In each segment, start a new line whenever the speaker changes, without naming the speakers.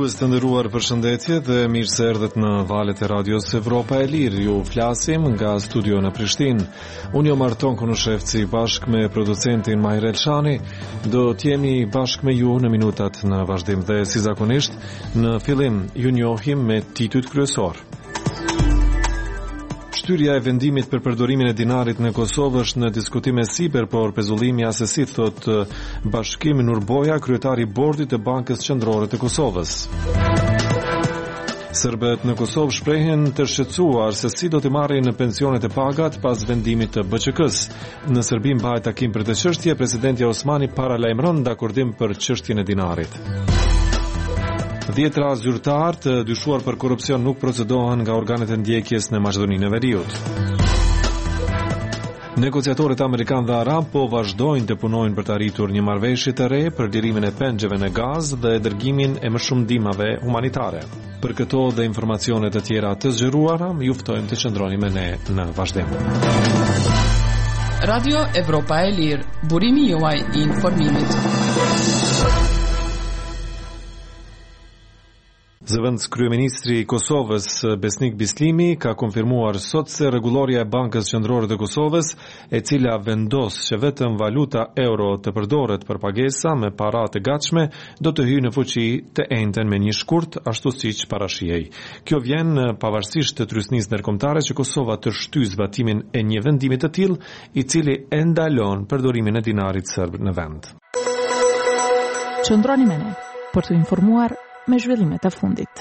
Dëgjues të nderuar, përshëndetje dhe mirë se erdhët në valët e radios Evropa e Lirë. Ju flasim nga studio në Prishtinë. Unë jam Arton Konushevci bashkë me producentin Mahir Elshani. Do t'jemi bashkë me ju në minutat në vazhdim dhe si zakonisht në fillim ju njohim me titujt kryesor. Shtyrja e vendimit për përdorimin e dinarit në Kosovë është në diskutime sipër, por pezullimi asesit, thot Bashkim Nurboja, kryetari i bordit të Bankës Qendrore të Kosovës. Serbët në Kosovë shprehen të shqetësuar se si do të marrin në pensionet e pagat pas vendimit të BÇK-s. Në Serbi mbahet takim për të çështje, presidenti Osmani paralajmëron dakordim për çështjen e dinarit. 10 zyrtar të dyshuar për korrupsion nuk procedohen nga organet e ndjekjes në Maqedoninë e Veriut. Negociatorët amerikan dhe arab po vazhdojnë të punojnë për të arritur një marrëveshje të re për lirimin e pengjeve në gaz dhe dërgimin e më shumë ndihmave humanitare. Për këto dhe informacione të tjera të zgjeruara, ju ftojmë të qëndroni me ne në vazhdim.
Radio Evropa e Lirë, burimi juaj i informimit.
Zëvendës kryeministri i Kosovës Besnik Bislimi ka konfirmuar sot se rregulloria e Bankës Qendrore të Kosovës, e cila vendos që vetëm valuta euro të përdoret për pagesa me para të gatshme, do të hyjë në fuqi të enjten me një shkurt, ashtu siç parashihej. Kjo vjen pavarësisht të trysnisë ndërkombëtare që Kosova të shtyjë zbatimin e një vendimi të tillë, i cili e ndalon përdorimin e dinarit serb në vend.
Qëndroni me ne për të informuar me zhvillimet e fundit.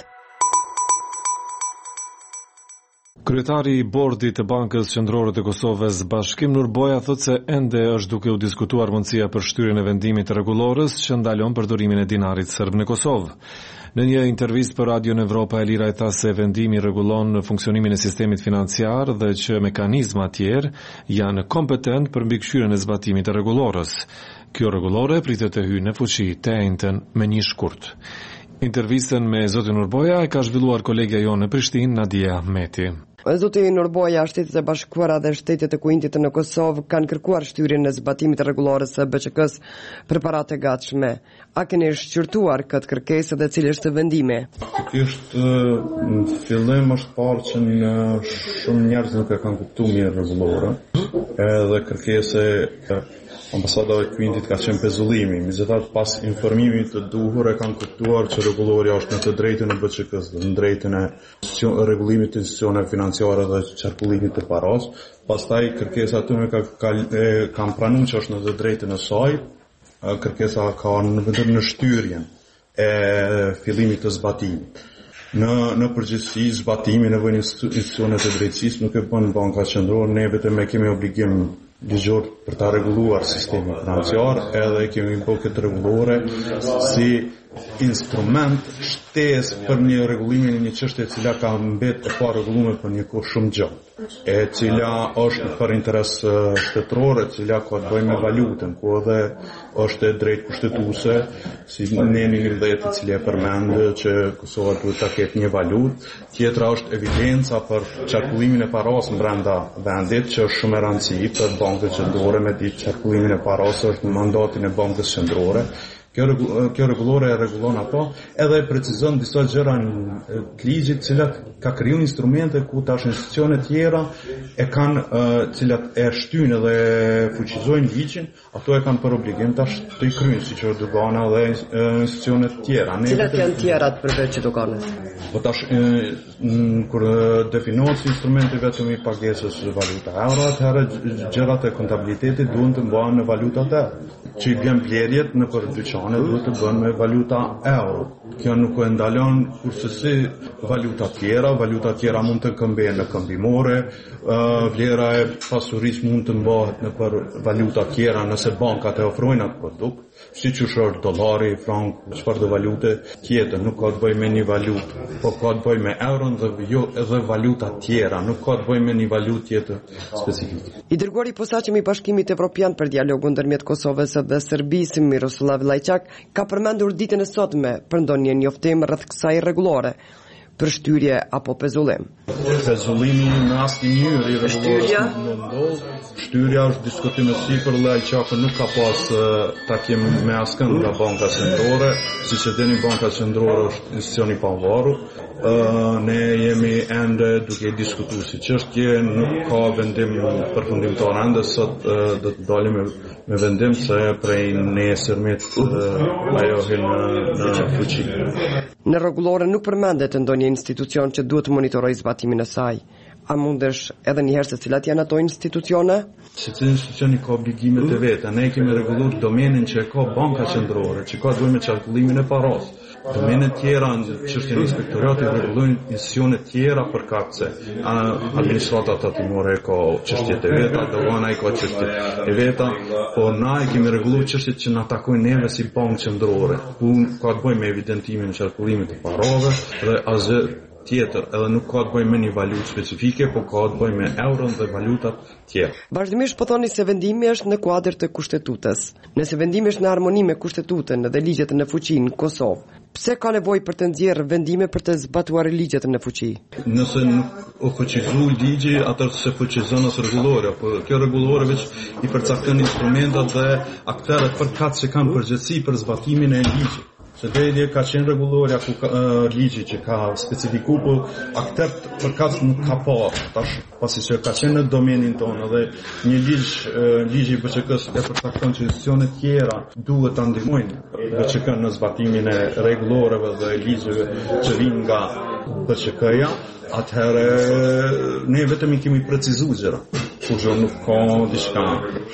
Kryetari i bordit të Bankës Qendrore të Kosovës, Bashkim Nurboja, thotë se ende është duke u diskutuar mundësia për shtyrjen e vendimit të rregullorës që ndalon përdorimin e dinarit serb në Kosovë. Në një intervistë për Radio Evropa e Lira, ai tha se vendimi rregullon funksionimin e sistemit financiar dhe që mekanizma të tjerë janë kompetent për mbikëqyrjen e zbatimit të rregullorës. Kjo rregullore pritet të hyjë në fuqi të enjten me një shkurt. Intervistën me zotin Nurboja e ka zhvilluar kolegja jonë në Prishtinë, Nadia Meti.
Zoti Nurboja, Shtetet e Bashkuara dhe Shtetet e Kuintit në Kosovë kanë kërkuar shtyrjen e zbatimit të rregullorës së BÇK-s për paratë e gatshme. A keni shqyrtuar këtë kërkesë dhe cili është vendimi?
Në fillim është parë që në shumë njerëz nuk e kanë kuptuar mirë rregullorën, edhe kërkesa e Ambasada e Kuintit ka qenë pezullimi. Megjithatë, pas informimit të duhur e kanë kuptuar që rregulloria është në të drejtën e BÇK-s, në drejtën e rregullimit të institucioneve financiare dhe qarkullimit të paras. Pastaj kërkesa aty kanë pranuar që është në të drejtën e saj. Kërkesa ka në shtyrjen e fillimit të zbatimit. Në përgjithësi, zbatimi nevojën e institucioneve të drejtësisë nuk e bën Banka Qendrore, ne vetëm kemi obligim ligjor për ta rregulluar sistemin financiar, edhe kemi bërë këtë rregullore si instrument shtesë për një rregullimin e një çështje e cila ka mbetë e pa rregulluar për një kohë shumë gjatë, e cila është për interes shtetëror, e cila ka të bëjë me valutën, ku edhe është e drejtë kushtetuese, si neni 10 i cili e përmend që Kosova duhet ta ketë një valutë. Tjetra është evidenca për qarkullimin e paras brenda vendit, që është shumë e rëndësishme për Bankën Qendrore, me ditë qarkullimin e paras është në mandatin e Bankës Qendrore. Kjo rregullore e rregullon ato, edhe precizon disa gjëra në ligjit, cilat ka krijuar instrumente ku tash institucione tjera e kanë, cilat e shtyjnë dhe fuqizojnë ligjin, ato e kanë për obligim tash të i kryejnë, siç është dogana dhe institucionet tjera.
Cilat janë tjerat përveç doganës?
Po tash kur definohet si instrumenti vetëm i pagesës valuta euro, atëherë gjërat e kontabilitetit duhen të mbahen në valuta euro. Që i bjen blerjet në për dyqane duhet të bën me valuta euro. Kjo nuk e ndalon kurse valuta tjera mund të këmbehen në këmbimore, vlera e pasurisë mund të mbahet në për valuta tjera nëse bankat e ofrojnë atë produkt, siç është dollari, frank, çfarë do valute tjetër, nuk ka të bëjë me një valutë, po ka të bëjë me euron dhe jo edhe valuta tjera, nuk ka të bëjë me një valutë tjetër specifike.
I dërguari i posaçëm i Bashkimit Evropian për dialogun ndërmjet Kosovës dhe Serbisë, Miroslav Lajçak, ka përmendur ditën e sotme për ndonjë njoftim rreth kësaj rregullore. për shtyrie apo pezullim.
Pezullimi në asnjë mënyrë i rregullorës nuk ndodh. Shtyrja është diskutim e sipër dhe ai çaka nuk ka pas takim me askënd nga Banka Qendrore, siç e dini Banka Qendrore është institucion i pavarur. Ne jemi ende duke diskutuar si çështje, nuk ka vendim përfundimtar ende sot do të dalim me vendim se prej nesërmit ajo hyn në fuqi.
Në rregullore nuk përmendet ndonjë institucion që duhet të monitorojë zbatimin e saj. A mundesh edhe njëherë se cilat janë ato institucione?
Secili institucion ka obligimet e veta. Ne kemi rregulluar domenin që e ka Banka Qendrore, që ka duhet me qarkullimin e paras. Domenet tjera në çështjen e inspektoratit rregullojnë institucione tjera përkatëse. Administrata tatimore ka çështjet e veta, dogana ka çështjet e veta, po na e kemi rregulluar çështjet që na takojnë neve si Bankë Qendrore. Ku ka të bëjë me evidentimin e qarkullimit të parave dhe asgjë tjetër, edhe nuk ka të bëjë me një valutë specifike, po ka të bëjë me euron dhe valutat tjera.
Vazhdimisht po thoni se vendimi është në kuadër të kushtetutës. Nëse vendimi është në harmoni me kushtetutën dhe ligjet në fuqi në Kosovë, pse ka nevojë për të nxjerrë vendime për të zbatuar ligjet në fuqi?
Nëse nuk u fuqizoi ligji, atëherë se fuqizon as rregullore, po kjo rregullore veç i përcakton instrumentat dhe aktorët përkatëse kanë përgjegjësi për zbatimin e ligjit. Se deri ka qenë rregullorja ku ligji që ka specifikuar, po aktorët përkatës nuk ka pa. Tash pasi që ka qenë në domenin tonë dhe një ligji i BÇK-s e përcakton që institucionet tjera duhet ta ndihmojnë BÇK-n në zbatimin e rregulloreve dhe ligjeve që vijnë nga BÇK-ja, atëherë ne vetëm i kemi precizuar gjëra. Kurrë nuk ka diçka.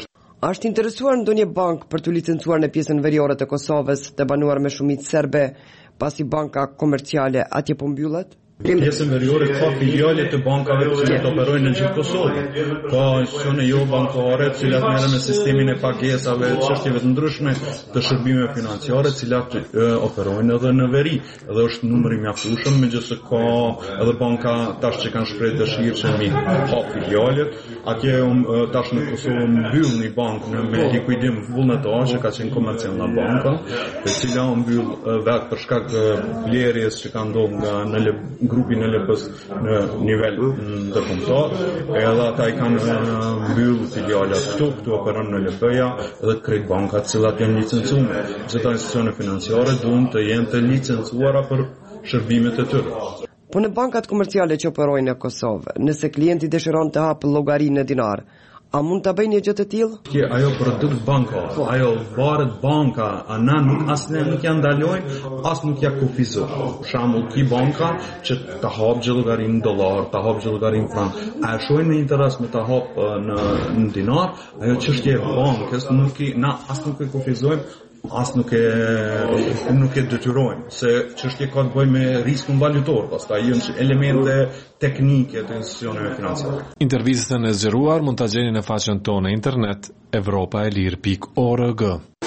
A është interesuar ndonjë bankë për të licencuar në pjesën veriore të Kosovës të banuar me shumicë serbe, pasi banka komerciale atje po mbyllet?
Pjesën veriore ka filiale të bankave që operojnë në gjithë Kosovën. Ka institucione jo bankare, të cilat merren me sistemin e pagesave, çështjeve të ndryshme të shërbimeve financiare, të cilat operojnë edhe në veri. Dhe është numri i mjaftueshëm, megjithëse ka edhe banka tash që kanë shprehur dëshirë që mi ka filiale. Atje tash në Kosovë mbyll një bankë me likuidim vullnetar që ka qenë komerciale banka, e cila u mbyll vetë për shkak të blerjes që ka ndodhur nga grupin e LP-s në nivel ndërkombëtar, edhe ata i kanë mbyllur filialat këtu operon në LP-ja dhe Kreditbanka, të cilat janë licencuar. Gjithë institucionet financiare duhen të jenë të licencuara për shërbimet e tyre.
Po në bankat komerciale që operojnë në Kosovë, nëse klienti dëshiron të hapë llogari në dinar, a mund ta bëjë një gjë të tillë?
Ajo produkt bankar, ajo varet banka, ana nuk asnjë nuk ja ndalojnë, as nuk ja kufizojnë. Për shembull, ki banka që ta hap llogari në dollar, ta hap llogari në frank, a shojnë në interes me ta hap në dinar, ajo çështje e bankës na as nuk e kufizojmë, as nuk e detyrojnë, se çështja ka të bëjë me riskun valutor, pastaj janë elemente teknike të institucioneve financiare.
Intervistën e zgjeruar mund ta gjeni në faqen tonë në internet evropaelir.org.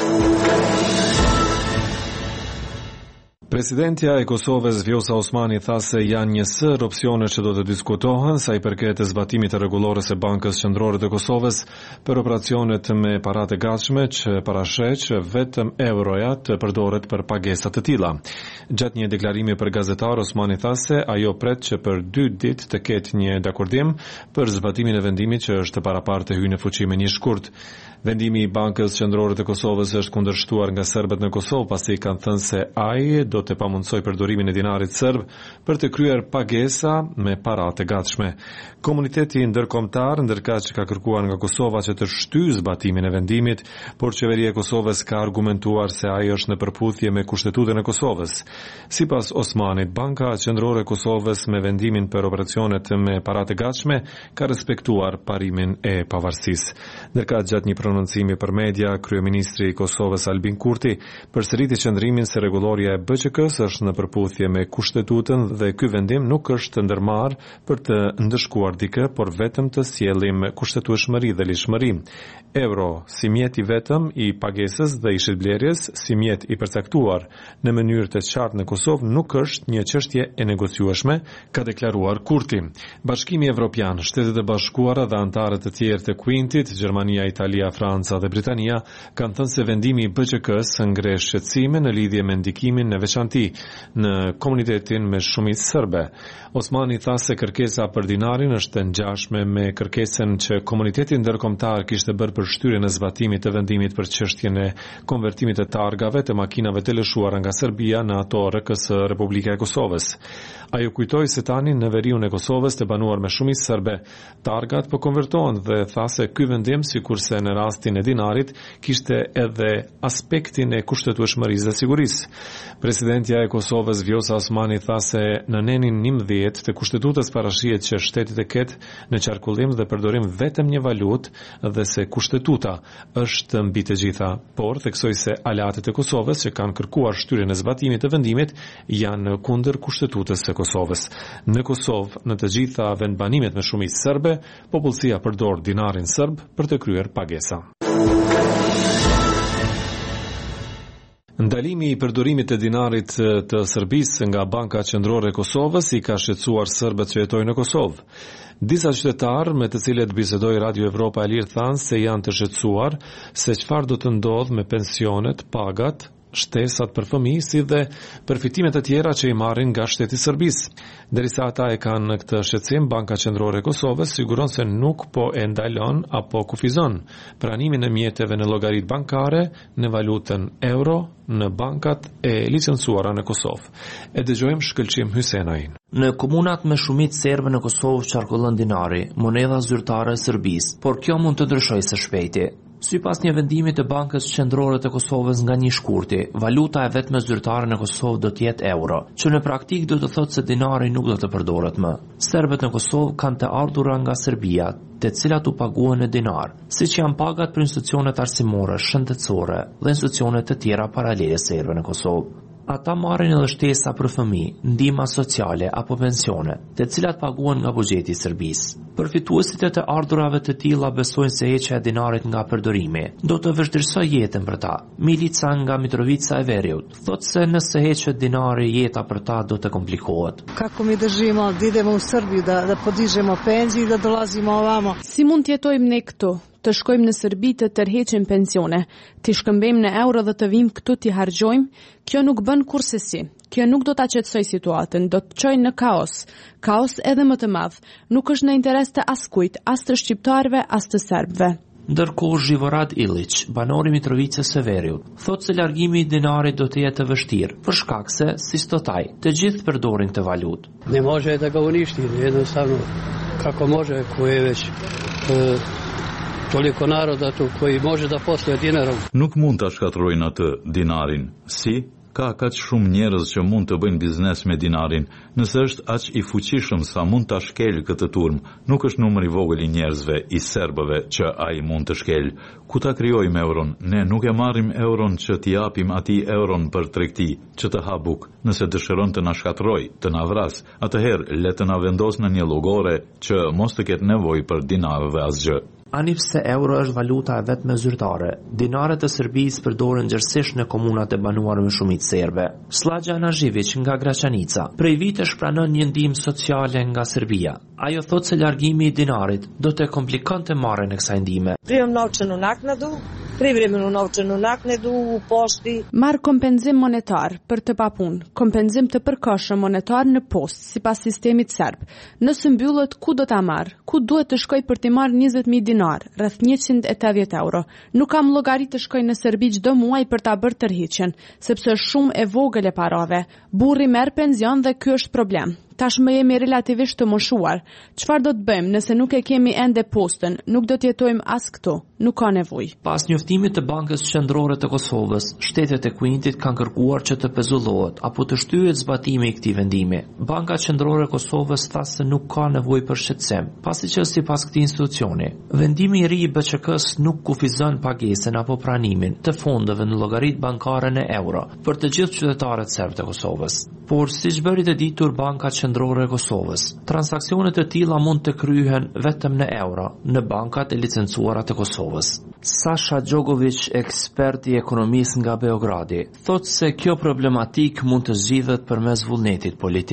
Presidentja e Kosovës Vjosa Osmani tha se janë një sër opsione që do të diskutohen sa i përket zbatimit të rregullores së Bankës Qendrore të Kosovës për operacionet me paratë gatshme që parasheh vetëm euroja të përdoret për pagesa të tilla. Gjatë një deklarimi për gazetar, Osmani tha se ajo pret që për 2 ditë të ketë një dakordim për zbatimin e vendimit që është parapartë të hyjë në fuqi me një shkurt. Vendimi i Bankës Qendrore të Kosovës është kundërshtuar nga serbët në Kosovë, pasi kanë thënë se ai do të pamundsoj përdorimin e dinarit serb për të kryer pagesa me para të gatshme. Komuniteti ndërkombëtar ndërkaq që ka kërkuar nga Kosova që të shtyjë zbatimin e vendimit, por qeveria e Kosovës ka argumentuar se ai është në përputhje me kushtetutën e Kosovës. Sipas Osmanit, Banka Qendrore e Kosovës me vendimin për operacionet me para të gatshme ka respektuar parimin e pavarësisë. Ndërkaq gjatë një prononcimi për media, kryeministri i Kosovës Albin Kurti përsëriti qëndrimin se rregulloria e BÇK-s është në përputhje me kushtetutën dhe ky vendim nuk është ndërmarrë për të ndëshkuar dikë, por vetëm të sjellim kushtetueshmëri dhe lishmëri. Euro si mjet i vetëm i pagesës dhe i shitblerjes, si mjet i përcaktuar në mënyrë të qartë në Kosovë, nuk është një çështje e negociueshme, ka deklaruar Kurti. Bashkimi Evropian, Shtetet e Bashkuara dhe anëtarët e tjerë të Quintit, Gjermania, Italia, Franca dhe Britania kanë thënë se vendimi i BÇK-s ngre shqetësime në lidhje me ndikimin në veçantë garanti në komunitetin me shumicë serbe. Osmani tha se kërkesa për dinarin është e ngjashme me kërkesën që komuniteti ndërkombëtar kishte bërë për shtyrjen e zbatimit të vendimit për çështjen e konvertimit të targave të makinave të lëshuara nga Serbia në ato RKS Republika e Kosovës. Ajo kujtoi se tani në veriun e Kosovës të banuar me shumicë serbe, targat po konvertohen dhe tha se ky vendim, sikurse në rastin e dinarit, kishte edhe aspektin e kushtetueshmërisë dhe sigurisë. Presidentja e Kosovës Vjosa Osmani tha se në nenin 11 të kushtetutës parashihet që shteti të ketë në qarkullim dhe përdorim vetëm një valutë dhe se kushtetuta është mbi të gjitha, por theksoi se aleatët e Kosovës që kanë kërkuar shtyrjen e zbatimit të vendimit janë kundër kushtetutës së Kosovës. Në Kosovë, në të gjitha vendbanimet me shumicë serbe, popullsia përdor dinarin serb për të kryer pagesa. Ndalimi i përdorimit të dinarit të Serbisë nga Banka Qendrore e Kosovës i ka shqetësuar serbët që jetojnë në Kosovë. Disa qytetarë me të cilët bisedoi Radio Evropa e Lirë thanë se janë të shqetësuar se çfarë do të ndodhë me pensionet, pagat, shtesat për fëmijë, si dhe përfitimet e tjera që i marrin nga shteti serbis. Derisa ata e kanë në këtë shqetësim, Banka Qendrore e Kosovës siguron se nuk po e ndalon apo kufizon pranimin e mjeteve në llogaritë bankare në valutën euro në bankat e licencuara në Kosovë. E dëgjojmë Shkëlqim Hysenain.
Në komunat me shumicë serbe në Kosovë qarkullon dinari, monedha zyrtare e Serbisë, por kjo mund të ndryshojë së shpejti. Sipas një vendimi të Bankës Qendrore të Kosovës nga një shkurti, valuta e vetme zyrtare në Kosovë do të jetë euro, që në praktikë do të thotë se dinari nuk do të përdoret më. Serbët në Kosovë kanë të ardhura nga Serbia, të cilat u paguhen në dinar, siç janë pagat për institucionet arsimore, shëndetësore dhe institucionet të tjera paralele serbe në Kosovë. Ata marrin edhe shtesa për fëmijë, ndihma sociale apo pensione, të cilat paguhen nga buxheti i Serbisë. Përfituesit e të ardhurave të tilla besojnë se heqja e dinarit nga përdorimi do të vështirësojë jetën për ta. Milica nga Mitrovica e Veriut thotë se nëse heqet dinari, jeta për ta do të komplikohet.
Kako mi držimo da idemo u Srbiju, da podižemo penzije i da dolazimo ovamo.
Si mund të jetojmë ne këtu? Të shkojmë në Serbi të tërheqim pensione, të shkëmbejmë në euro dhe të vim këtu t'i hargjojmë, kjo nuk bën kurse si. Kjo nuk do ta qetësoj situatën, do të çojë në kaos. Kaos edhe më të madh. Nuk është në interes të askujt, as të shqiptarëve, as të serbëve.
Ndërkohë Zhivorad Ilić, banori Mitrovicës së Veriut, thotë se largimi i dinarit do të jetë vështirë, për shkak se, si stotaj, të gjithë përdorin të valutë.
Ne može da ga uništi, jednostavno kako može, ko je već toliko naroda tu koji može da posluje dinarom.
Nuk mund ta shkatërrojnë atë dinarin. Si? Ka kaq shumë njerëz që mund të bëjnë biznes me dinarin. Nëse është aq i fuqishëm sa mund ta shkelë këtë turm, nuk është numri i vogël i njerëzve, i serbëve që ai mund të shkelë. Ku ta krijojmë euron? Ne nuk e marrim euron që t'i japim atij euron për tregti, që të ha buk. Nëse dëshiron të na shkatërrojë, të na vras, atëherë le të na vendos në një llogore që mos të ketë nevojë për dinar dhe asgjë.
Ani pse euro është valuta e vetme zyrtare, dinaret e Serbisë përdoren gjërësisht në komunat e banuara me shumicë serbe. Slađa Anažević nga Gračanica prej vitesh pranon një ndihmë sociale nga Serbia. Ajo thotë se largimi i dinarit do të komplikonte marrjen e kësaj ndihme.
Primam novčanu naknadu, privremenu novčanu naknadu u pošti.
Marr kompenzim monetar për të papunë, kompenzim të përkohshëm monetar në postë sipas sistemit serb. Nëse mbyllet, ku do ta marr? Ku duhet të shkoj për të marrë 20.000 dinar, rreth 180 euro? Nuk kam llogari të shkoj në Serbi çdo muaj për ta bërë tërhiqjen, sepse është shumë e vogël e parave. Burri merr penzion dhe ky është problem. Tashmë jemi relativisht të moshuar. Çfarë do të bëjmë nëse nuk e kemi ende postën? Nuk do të jetojmë as këtu. Nuk ka nevojë.
Pas njoftimit të Bankës Qendrore të Kosovës, shtetet e Kuintit kanë kërkuar që të pezullohet apo të shtyhet zbatimi i këtij vendimi. Banka Qendrore e Kosovës tha se nuk ka nevojë për shqetësim, pasi që sipas këtij institucioni, vendimi i ri i BÇK-s nuk kufizon pagesën apo pranimin të fondeve në llogaritë bankare në euro për të gjithë qytetarët serbë të Kosovës. Por siç bëri të ditur Banka Qendrore e Kosovës, transaksionet e tilla mund të kryhen vetëm në euro në bankat e licencuara të Kosovës. Sasha Gjogović, ekspert i ekonomisë nga Beogradi, thotë se kjo problematik mund të zgjidhet përmes vullnetit politik.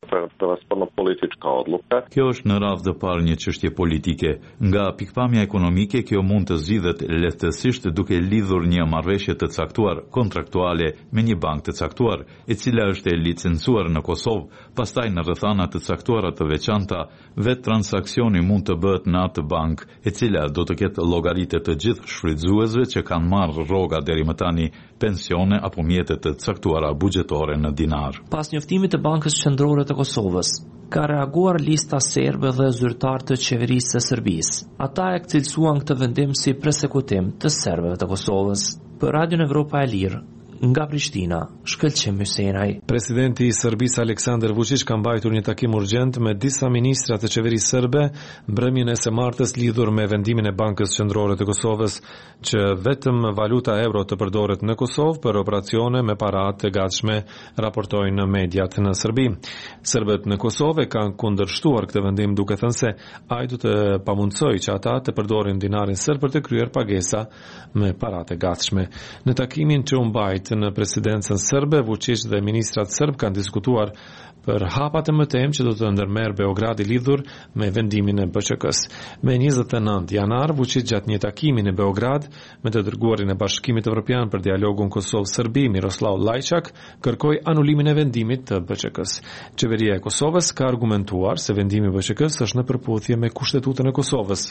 politička odluka.
Kjo është në radhë të parë një çështje politike. Nga pikpamja ekonomike, kjo mund të zgjidhet lehtësisht duke lidhur një marrëveshje të caktuar kontraktuale me një bankë të caktuar, e cila është e licencuar në Kosovë, pastaj në rrethana të caktuara të veçanta, vetë transaksioni mund të bëhet në atë bankë, e cila do të ketë llogaritë të gjithë shfrytëzuesve që kanë marrë rroga deri më tani pensione apo mjete të caktuara buxhetore në dinar.
Pas njoftimit të Bankës Qendrore të Kosovës, ka reaguar lista serbe dhe zyrtar të qeverisë së Serbisë. Ata e cilësuan këtë vendim si përsekutim të serbëve të Kosovës. Për Radio Evropa e Lirë, nga Prishtina, Shkëlqim Hysenaj.
Presidenti i Serbisë Aleksandar Vučić ka mbajtur një takim urgjent me disa ministra të qeverisë serbe mbrëmjen e së martës lidhur me vendimin e Bankës Qendrore të Kosovës që vetëm valuta euro të përdoret në Kosovë për operacione me para të gatshme, raportojnë mediat në Serbi. Serbët në Kosovë kanë kundërshtuar këtë vendim duke thënë se ai do të pamundsojë që ata të përdorin dinarin serb për të kryer pagesa me para të gatshme. Në takimin që u mbajt në presidencën serbe, Vučić dhe ministrat serb kanë diskutuar për hapat e mëtejmë që do të ndërmerr Beogradi lidhur me vendimin e BÇK-s. Me 29 janar, Vučić gjatë një takimi në Beograd me të dërguarin e Bashkimit Evropian për dialogun Kosovë-Serbi, Miroslav Lajçak, kërkoi anulimin e vendimit të BÇK-s. Qeveria e Kosovës ka argumentuar se vendimi i BÇK-s është në përputhje me Kushtetutën e Kosovës.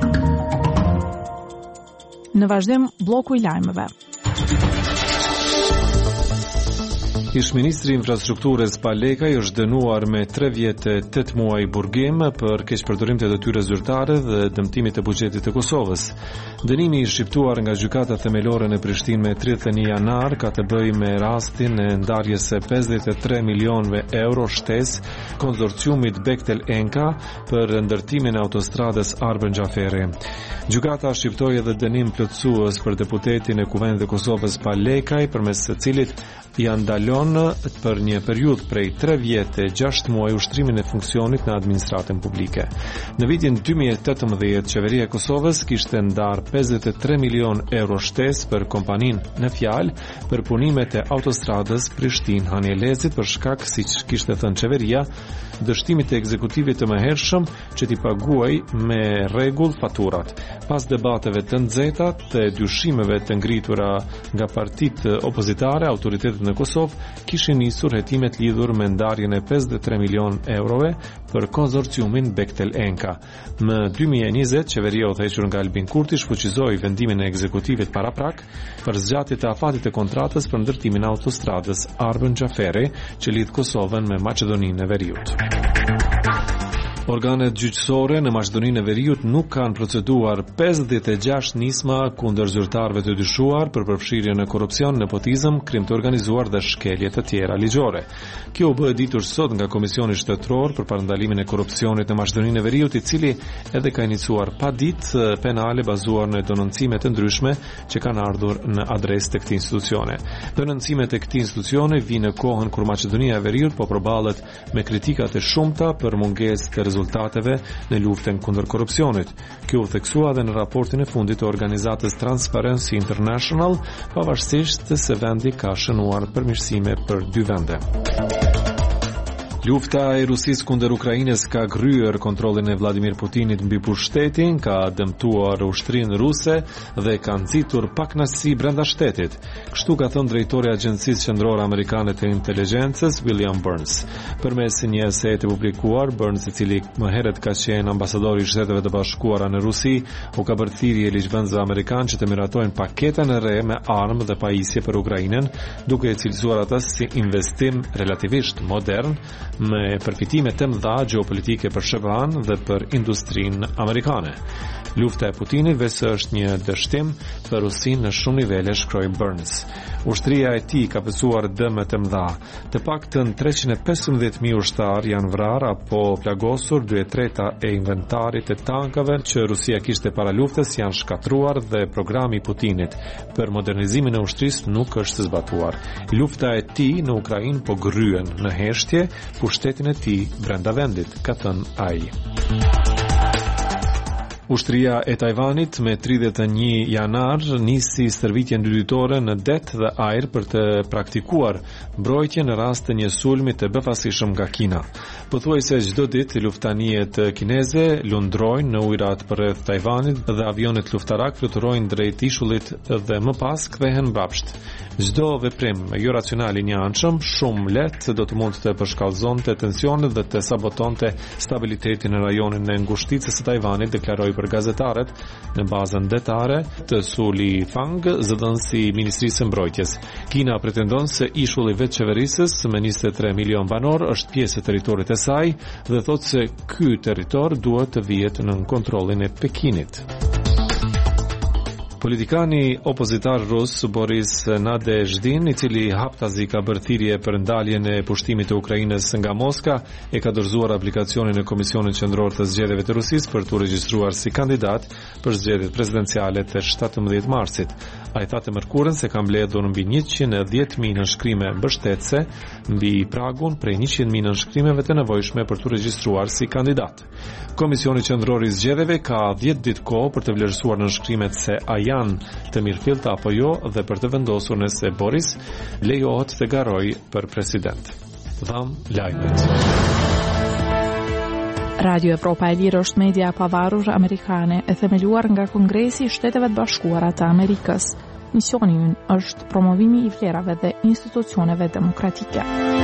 Në vazhdim, bloku i lajmeve.
Ish-ministri i infrastrukturës Palekaj është dënuar me 3 vjet e 8 muaj burgim për keqpërdorim të detyrave zyrtare dhe dëmtimit të buxhetit të Kosovës. Dënimi i shqiptuar nga gjykata themelore në Prishtinë me 31 janar ka të bëjë me rastin e ndarjes së 53 milionëve euro shtesë konsorciumit Bechtel Enka për ndërtimin e autostradës Arben Xhaferi. Gjykata shqiptoi edhe dënim plotësues për deputetin e Kuvendit të Kosovës Palekaj, përmes së cilit i ndalon për një periudhë prej 3 vjet e 6 muaj ushtrimin e funksionit në administratën publike. Në vitin 2018, qeveria e Kosovës kishte ndarë 53 milion euro shtesë për kompaninë në fjalë për punimet e autostradës Prishtinë-Hanjelezit për shkak, siç kishte thënë qeveria, dështimit të ekzekutivit të mëhershëm që t'i paguaj me rregull faturat. Pas debateve të nxehta të dyshimeve të ngritura nga partitë opozitare, autoritetet në Kosovë kishin nisur hetimet lidhur me ndarjen e 53 milion eurove për konsorciumin Bechtel Enka. Në 2020, qeveria udhëhequr nga Albin Kurti shfuqizoi vendimin e ekzekutivit paraprak për zgjatje të afatit të kontratës për ndërtimin e autostradës Arben Xhaferi që lidh Kosovën me Maqedoninë e Veriut. Organet gjyqësore në Maqedoninë e Veriut nuk kanë proceduar 56 nisma kundër zyrtarëve të dyshuar për përfshirje në korrupsion, nepotizëm, krim të organizuar dhe shkelje të tjera ligjore. Kjo u bë ditur sot nga Komisioni Shtetëror për parandalimin e korrupsionit në Maqedoninë e Veriut, i cili edhe ka iniciuar paditë penale bazuar në denoncime të ndryshme që kanë ardhur në adresë të këtij institucioni. Denoncimet e këtij institucioni vinë në kohën kur Maqedonia e Veriut po përballet me kritikat e shumta për mungesë të rezultateve në luftën kundër korrupsionit. Kjo u theksua edhe në raportin e fundit të organizatës Transparency International, pavarësisht se vendi ka shënuar përmirësime për 2 vende. Lufta e Rusisë kundër Ukrainës ka gryer kontrollin e Vladimir Putinit mbi pushtetin, ka dëmtuar ushtrinë ruse dhe ka nxitur pakënaqësi brenda shtetit. Kështu ka thënë drejtori i Agjencisë Qendrore Amerikane të Inteligjencës, William Burns. Përmes një esej të publikuar, Burns, i cili më herët ka qenë ambasador i Shteteve të Bashkuara në Rusi, u ka bërë thirrje ligjvënësve amerikanë që të miratojnë paketën e re me armë dhe pajisje për Ukrainën, duke e cilësuar ata si investim relativisht modern me përfitime të mëdha gjeopolitike për SBA-n dhe për industrinë amerikane. Lufta e Putinit vesë është një dështim për Rusinë në shumë nivele, shkroi Burns. Ushtria e tij ka pësuar dëme të mëdha. Të paktën 315.000 ushtar janë vrarë apo plagosur, 2/3 e inventarit të tankave që Rusia kishte para luftës janë shkatruar dhe programi i Putinit për modernizimin e ushtrisë nuk është zbatuar. Lufta e tij në Ukrainë po gryen në heshtje pushtetin e tij brenda vendit, ka thënë ai. Ushtria e Tajvanit me 31 janar nisi stërvitjen lyditore në det dhe ajër për të praktikuar mbrojtje në rast të një sulmi të befasishëm nga Kina. Pothuajse çdo ditë luftaniet kineze lundrojnë në ujërat përreth Tajvanit dhe avionet luftarak fluturojnë drejt ishullit dhe më pas kthehen mbrapsht. Çdo veprim jo racional i njëanshëm shumë lehtë do të mund të përshkallëzonte tensionet dhe të sabotonte stabilitetin në rajonin e ngushticës së Tajvanit, deklaroi për gazetarët në bazën detare të Suli Fang, zëdhënësi i Ministrisë së Mbrojtjes. Kina pretendon se ishulli vetë qeverisës me 23 milion banor është pjesë e territorit e saj dhe thotë se ky territor duhet të vihet në kontrollin e Pekinit. Politikani opozitar rus Boris Nadezhdin, i cili haptazi ka bërë thirrje për ndaljen e pushtimit të Ukrainës nga Moska, e ka dorëzuar aplikacionin e Komisionit Qendror të Zgjedhjeve të Rusisë për t'u regjistruar si kandidat për zgjedhjet presidenciale të 17 marsit. Ai tha të mërkurën se ka mbledhur mbi 110.000 nënshkrime mbështetëse mbi pragun prej 100.000 nënshkrimeve të nevojshme për t'u regjistruar si kandidat. Komisioni Qendror i Zgjedhjeve ka 10 ditë kohë për të vlerësuar nënshkrimet se a janë të mirëfillta apo jo dhe për të vendosur nëse Boris lejohet të garojë për president. Dham lajmet.
Radio Evropa e Lirë është media e pavarur amerikane e themeluar nga Kongresi i Shteteve të Bashkuara të Amerikës. Misioni i ynë është promovimi i vlerave dhe institucioneve demokratike.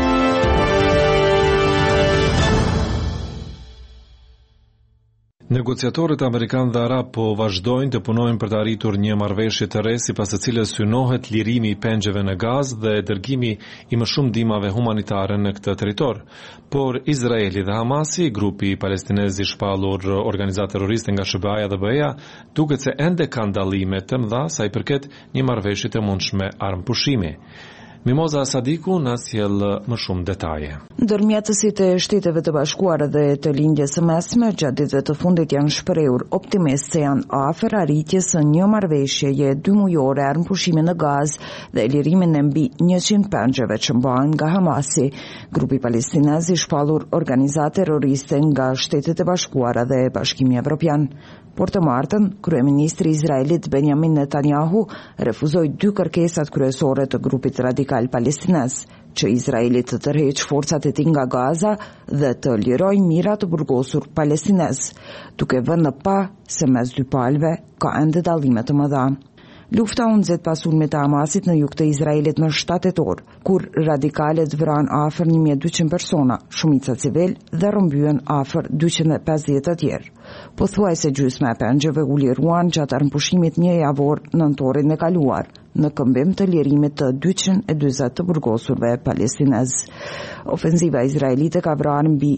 Negociatorët amerikanë dhe arab po vazhdojnë të punojnë për të arritur një marrëveshje të re sipas së cilës synohet lirimi i pengjeve në Gazë dhe dërgimi i më shumë ndihmave humanitare në këtë territor. Por Izraeli dhe Hamasi, grupi palestinez i shpallur organizatë terroriste nga SBA-ja dhe BE-ja, duket se ende kanë dallime të mëdha sa i përket një marrëveshje të mundshme armëpushimi. Mimoza Sadiku na sjell më shumë detaje.
Ndërmjetësit e Shteteve të Bashkuara dhe të Lindjes së Mesme gjatë ditëve të fundit janë shprehur optimist se janë afër arritjes së një marrëveshjeje 2 mujore armëpushimi në Gazë dhe lirimin e mbi 100 pengjeve që mbahen nga Hamasi, grupi palestinez i shpallur organizatë terroriste nga Shtetet e Bashkuara dhe Bashkimi Evropian. Por të martën, kryeministri i Izraelit Benjamin Netanyahu refuzoi 2 kërkesat kryesore të grupit radikal palestinez, që Izraeli të tërheqë forcat e tij nga Gaza dhe të lirojë mira të burgosur palestinez, duke vënë në pa se mes dy palëve ka ende dallime të mëdha. Lufta u nxet pas sulmit të Hamasit në jug të Izraelit në 7 tetor, kur radikalet vranë afër 1200 persona, shumica civil, dhe rrëmbyen afër 250 të tjerë. Pothuajse gjysma e pengjeve u liruan gjatë armëpushimit një javor nëntorin e kaluar, në këmbim të lirimit të 240 të burgosurve palestinez. Ofenziva izraelite ka vrarë mbi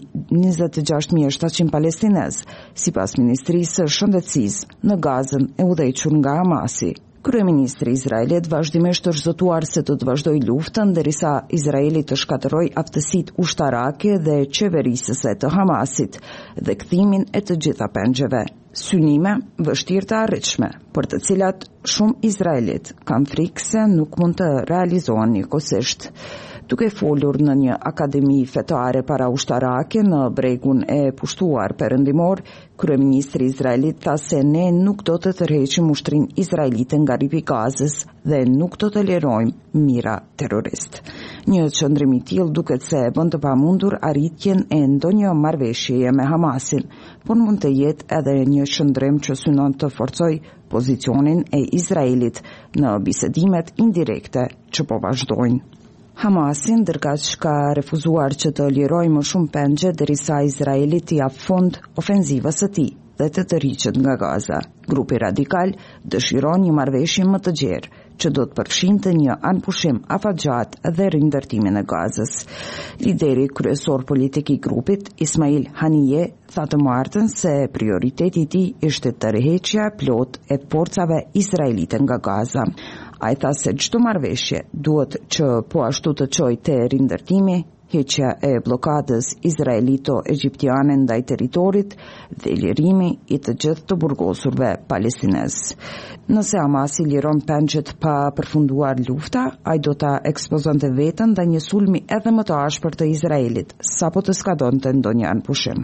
26.700 palestinez, sipas Ministrisë së Shëndetësisë, në Gazën e udhëhequr nga Hamasi. Kryeministri i Izraelit vazhdimisht është zotuar se do të vazhdojë luftën derisa Izraeli të shkatërrojë aftësitë ushtarake dhe qeverisëse të Hamasit dhe kthimin e të gjitha pengjeve. Synime vështirë të arritshme, për të cilat shumë izraelit kanë frikë se nuk mund të realizohen njëkohësisht. Duke folur në një akademi fetare para ushtarake në bregun e pushtuar perëndimor, kryeministri izraelit tha se ne nuk do të tërheqim ushtrinë izraelite nga ripi Gazës dhe nuk do të tolerojmë mira terrorist. Një qëndrim i tillë duket se bën të pamundur arritjen e ndonjë marrëveshjeje me Hamasin, por mund të jetë edhe një qëndrim që synon të forcojë pozicionin e Izraelit në bisedimet indirekte që po vazhdojnë. Hamasi ndërkaq ka refuzuar që të lirojë më shumë pengje derisa Izraeli t'i jap fund ofenzivës së tij dhe të tërhiqet nga Gaza. Grupi radikal dëshiron një marrëveshje më të gjerë, që do të përfshinte një anpushim afatgjatë dhe rindërtimin e Gazës. Lideri kryesor politik i grupit, Ismail Haniyeh, tha të martën se prioriteti i tij ishte tërheqja e plotë e forcave izraelite nga Gaza. Ai tha se çdo marrëveshje duhet që po ashtu të çojë te rindërtimi, heqja e blokadës izraelito-egjiptiane ndaj territorit dhe lirimi i të gjithë të burgosurve palestinez. Nëse Hamasi liron pengjet pa përfunduar lufta, ai do ta ekspozonte veten ndaj një sulmi edhe më të ashpër të Izraelit, sapo të skadonte ndonjë anpushim.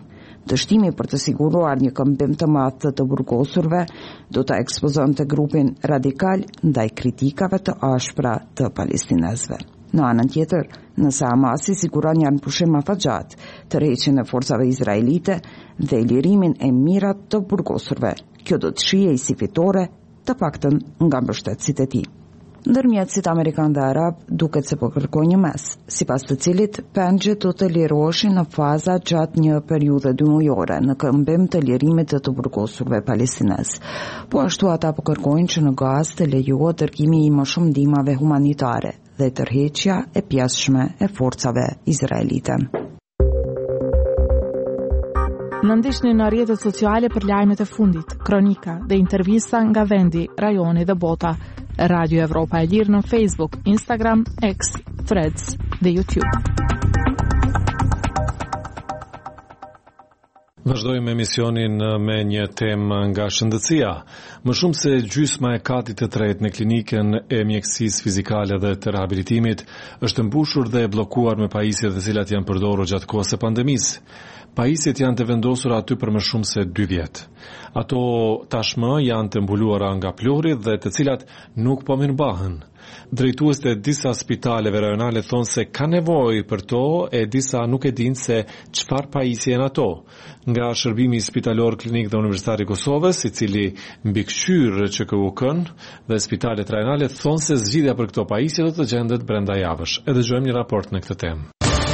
Dështimi për të siguruar një këmbim të madh të burgosurve do të ekspozonte grupin radikal ndaj kritikave të ashpra të palestinezëve. Në anën tjetër, nëse Hamasi siguron një pushim afatgjat, tërheqjen e forcave izraelite dhe lirimin e mirat të burgosurve, kjo do të shihej si fitore të paktën nga mbështetësit e tij. Ndërmjetësit amerikan dhe arab duket se po kërkojnë një mes, sipas të cilit pengjet do të liroheshin në faza gjatë një periudhe 2 mujore në këmbim të lirimit të burgosurve palestinez. Po ashtu ata po kërkojnë që në Gazë të lejohet dërgimi i më shumë ndihmave humanitare dhe tërheqja e pjesshme e forcave izraelite.
Në ndiqni në rrjetet sociale për lajmet e fundit, kronika dhe intervista nga vendi, rajoni dhe bota. Radio Evropa e Lirë në Facebook, Instagram, X, Threads dhe YouTube.
Vazhdojmë emisionin me një temë nga shëndetësia. Më shumë se gjysma e katit të tretë në klinikën e mjekësisë fizikale dhe të rehabilitimit është mbushur dhe bllokuar me pajisjet të cilat janë përdorur gjatë kohës së pandemisë. Pajisjet janë të vendosura aty për më shumë se 2 vjet. Ato tashmë janë të mbuluara nga pluri dhe të cilat nuk po mirëmbahen. Drejtuesit e disa spitaleve rajonale thonë se ka nevojë për to e disa nuk e dinë se çfarë pajisje janë ato. Nga shërbimi spitalor klinik dhe universitar i Kosovës, i cili mbikëqyr ÇKU-n dhe spitalet rajonale thonë se zgjidhja për këto pajisje do të gjendet brenda javësh. E dëgjojmë një raport në këtë temë.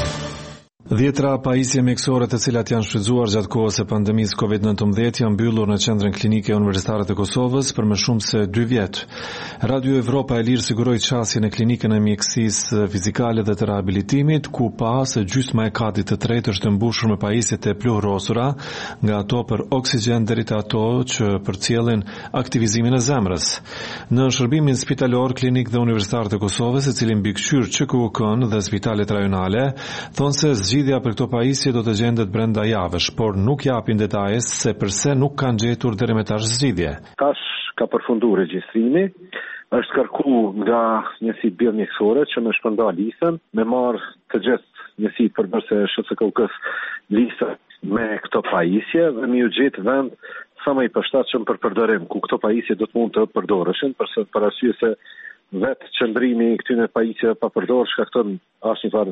10 pajisje mjekësore të cilat janë shfrytzuar gjatë kohës së pandemisë COVID-19 janë mbyllur në qendrën klinike universitare të Kosovës për më shumë se 2 vjet. Radio Evropa e Lirë siguroi qasjen e klinikën e mjekësisë fizikale dhe të rehabilitimit, ku pa se gjysma e katit të tretë është mbushur me pajisjet e pluhrosura, nga ato për oksigjen deri te ato që përcjellin aktivizimin e zemrës. Në shërbimin spitalor klinik dhe universitar të Kosovës, i cili mbikëqyr ÇKU-n dhe spitalet rajonale, thonë se zgjidhja për këto pajisje do të gjendet brenda javësh, por nuk japin detaje se pse nuk kanë gjetur deri më tash zgjidhje.
Tash ka përfunduar regjistrimi, është kërkuar nga njësitë biomjekësore që më shpërnda listën, me marr të gjithë njësitë përbërëse SHCK-s listë me këto pajisje dhe më u gjet vend sa më i përshtatshëm për përdorim, ku këto pajisje do të mund të përdoreshin, për arsye se vetë qëndrimi i këtyre pajisjeve pa përdorur shkakton asnjë farë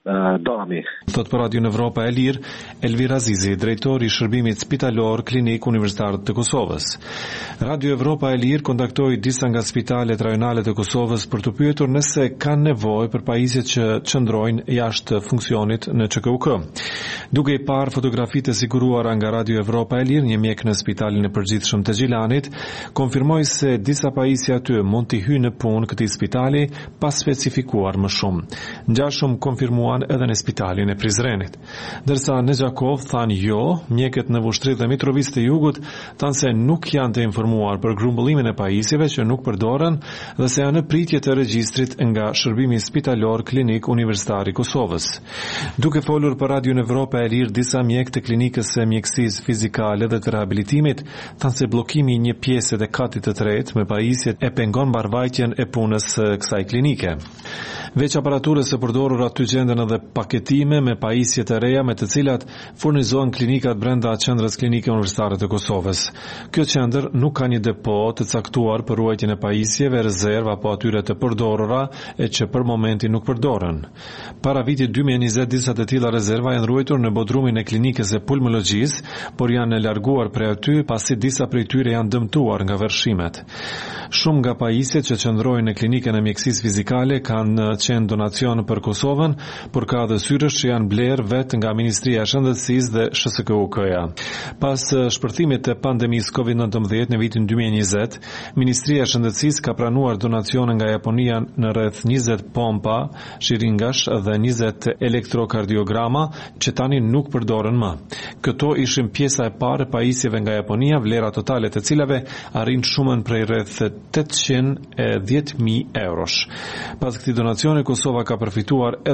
dami.
Thot për Radio Evropa e Lirë, Elvira Azizi, drejtori i shërbimit spitalor klinik universitar të Kosovës. Radio Evropa e Lirë kontaktoi disa nga spitalet rajonale të Kosovës për të pyetur nëse kanë nevojë për pajisjet që qëndrojnë jashtë funksionit në ÇKUK. Duke i parë fotografitë e siguruara nga Radio Evropa e Lirë, një mjek në spitalin e përgjithshëm të Gjilanit konfirmoi se disa pajisje aty mund të hyjnë në punë këtij spitali pa specifikuar më shumë. Ngjashëm konfirmuan edhe në spitalin e Prizrenit. Dërsa në Gjakov thanë jo, mjekët në Vushtrri dhe Mitrovic të Jugut thanë se nuk janë të informuar për grumbullimin e pajisjeve që nuk përdoren dhe se janë në pritje të regjistrit nga shërbimi spitalor klinik universitar i Kosovës. Duke folur për Radio Evropa e Lirë, disa mjekë të klinikës së mjekësisë fizikale dhe të rehabilitimit thanë se bllokimi i një pjese të katit të tretë me pajisjet e pengon mbarvajtjen e punës së kësaj klinike. Veç aparaturës së përdorur aty gjenden edhe paketime me pajisje të reja me të cilat furnizohen klinikat brenda qendrës klinike universitare të Kosovës. Kjo qendër nuk ka një depo të caktuar për ruajtjen e pajisjeve, rezervë apo atyre të përdorura e që për momentin nuk përdoren. Para vitit 2020 disa të tilla rezerva janë ruajtur në bodrumin e klinikës së pulmologjisë, por janë larguar prej aty pasi disa prej tyre janë dëmtuar nga vërshimet. Shumë nga pajisjet që qëndrojnë në klinikën e mjekësisë fizikale kanë qenë donacion për Kosovën, por ka dhe syrësh që janë blerë vetë nga Ministria e Shëndetësisë dhe SHCK-ja. Pas shpërthimit të pandemisë COVID-19 në vitin 2020, Ministria e Shëndetësisë ka pranuar donacione nga Japonia në rreth 20 pompa, shiringash dhe 20 elektrokardiograma që tani nuk përdoren më. Këto ishin pjesa e parë e pajisjeve nga Japonia, vlera totale të cilave arrin shumën prej rreth 810.000 eurosh. Pas këtij donacioni, Kosova ka përfituar edhe donacion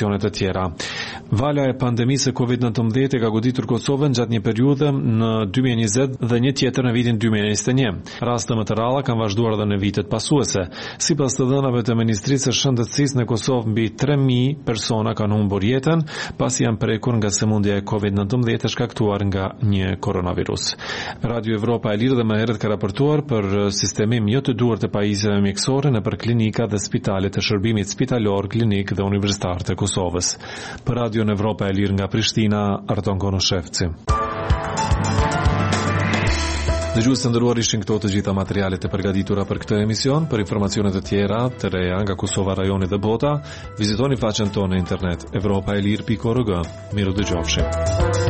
informacione të tjera. Vala e pandemisë së COVID-19 ka goditur Kosovën gjatë një periudhe në 2020 dhe një tjetër në vitin 2021. Raste më të rralla kanë vazhduar edhe në vitet pasuese. Sipas të dhënave të Ministrisë së Shëndetësisë në Kosovë, mbi 3000 persona kanë humbur jetën pasi janë prekur nga sëmundja e COVID-19 e shkaktuar nga një koronavirus. Radio Evropa e Lirë dhe më herët ka raportuar për sistemim jo të duhur të pajisjeve mjekësore nëpër klinika dhe spitalet të shërbimit spitalor, klinik dhe universitar të Kosovës. Për Radio në Evropa e Lirë nga Prishtina, Arton Konoshevci. Dëgjues të nderuar, ishin këto të gjitha materialet e përgatitura për këtë emision. Për informacione të tjera të reja nga Kosova, rajoni dhe bota, vizitoni faqen tonë në internet evropaelir.org. Miru dëgjofshim.